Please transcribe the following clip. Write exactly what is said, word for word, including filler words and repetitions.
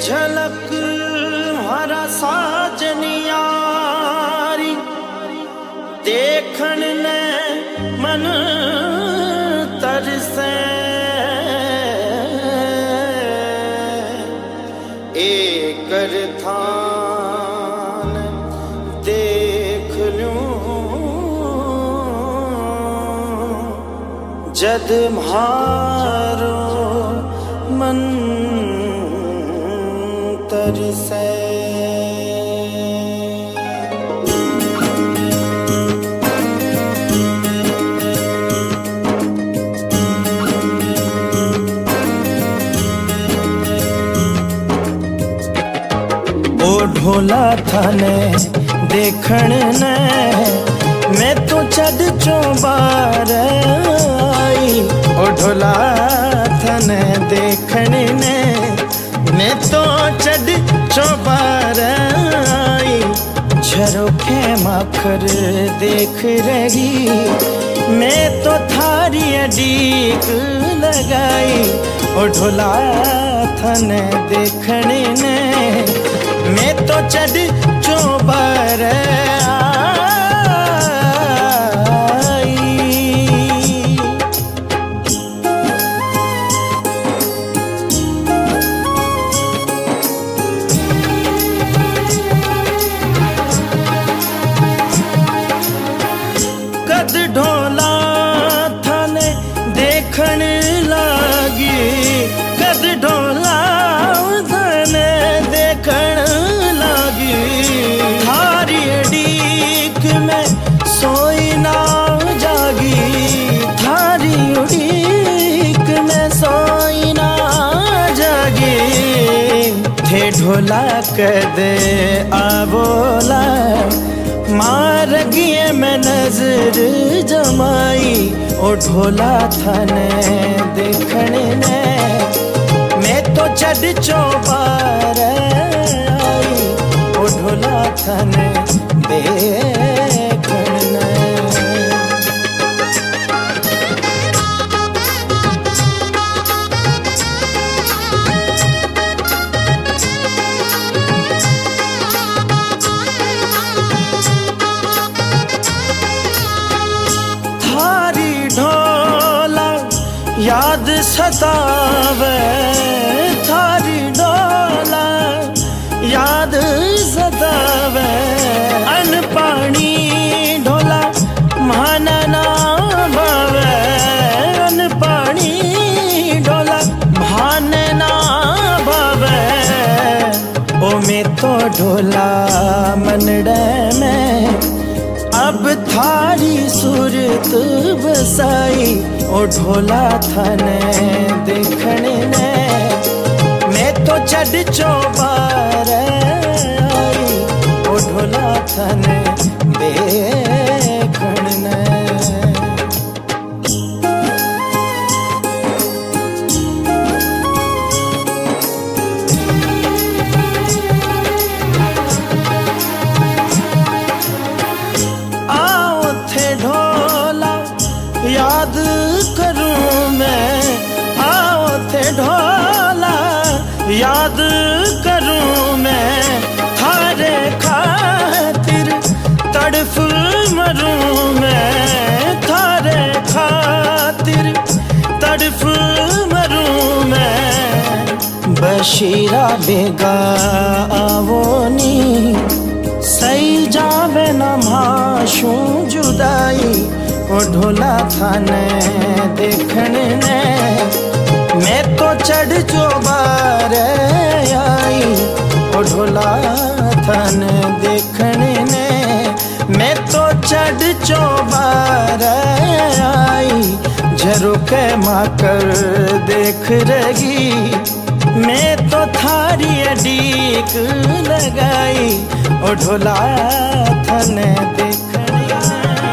झलक हरा साजनियारी देखण ने मन तरसे एकर थान देख लूं जद म्हारो मन तरसे। ओ ढोला थाने देखण ने मैं तो चढ़ चौबार आई। ओ ढोला थाने देखण ने मैं तो चढ़ चौबार आई। झरोखे माखर देख रही मैं तो थारी अडीक लगाई। ओ ढोला थाने देखण ने मैं तो चढ़ चौबार आई। कद ढोला थाने देखण लागी, कद ढोला थाने देखण लागी। थारी अडीक में सोई ना जागी, थारी उड़ीक में सोई ना जागी। थे ढोला कदे आबोला मार गिए में नजर जमाई। ओ ढोला थाने देखण ने मैं तो चढ़ चौबार आई। ओ ढोला थाने देखण ने याद सतावे, थारी ढोला याद सतावे। अन पानी ढोला मान ना भावे, अन पानी ढोला भान ना भावे। ओ मैं तो ढोला मनड़े में अब थारी सूरत बसाई। ओ ढोला थाने देखण ने मैं तो चढ़ चौबार आई। ओ ढोला थाने देखण ने याद करूं मैं, आओ थे ढोला याद करूं मैं। थारे खातिर तड़फ मरूं मैं, थारे खातिर तड़फ मरूं मैं। बशीरा बेगा आवोनी सही जावे न माशूं जुदाई। ओ ढोला थाने देखण ने मैं तो चढ़ चौबार आई। ओ ढोला थाने देखण ने मैं तो चढ़ चौबार आई। झरोखे माकर देख रही मैं तो थारी अडीक लगाई। ओ ढोला थाने देखण ने